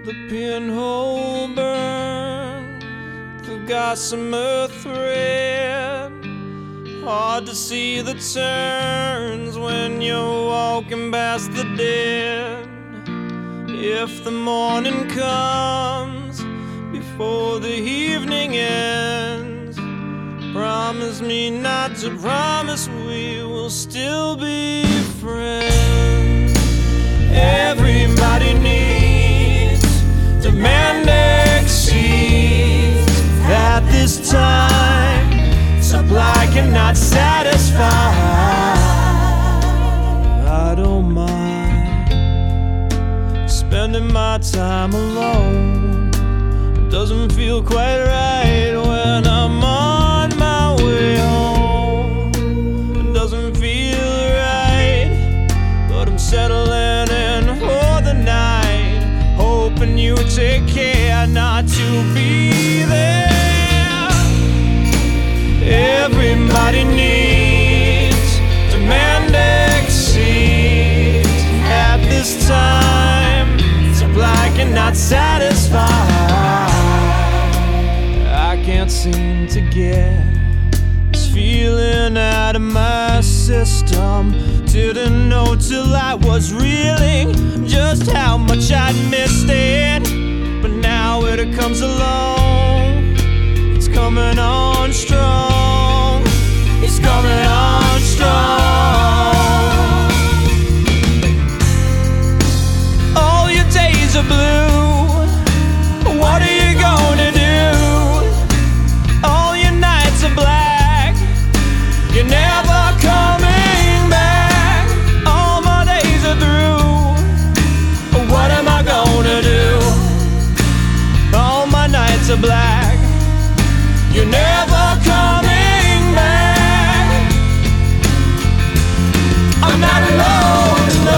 The pinhole burn, the gossamer thread. Hard to see the turns when you're walking past the dead. If the morning comes before the evening ends, promise me not to promise we will still be friends. Everybody needs demand exceeds at this time. Supply cannot satisfy. I don't mind spending my time alone. It doesn't feel quite right when I'm on my way home. It doesn't feel right, but I'm settling in for the night, hoping you take care not to be there. Everybody needs demand exceeds at this time. Supply cannot satisfy. I can't seem to get this feeling out of my system. Didn't know till I was reeling just how much I'd missed it. But now it comes along, it's coming on strong. It's coming on strong. All your days are blue, what are you gonna do? All your nights are black, you're never coming back. All my days are through, what am I gonna do? All my nights are black, you're never coming back. I'm not alone, no.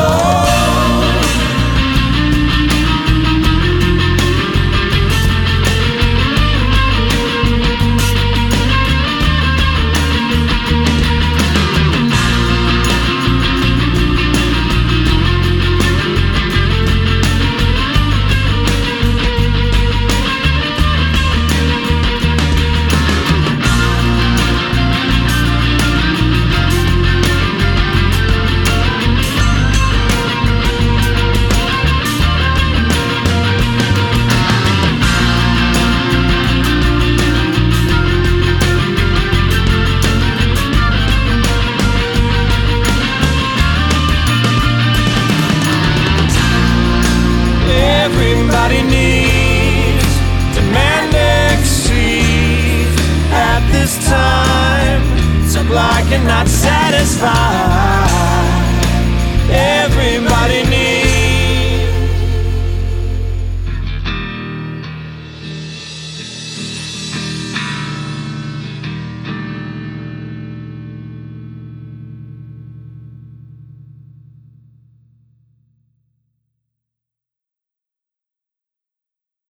Everybody needs demand exceeds at this time. Supply cannot satisfy.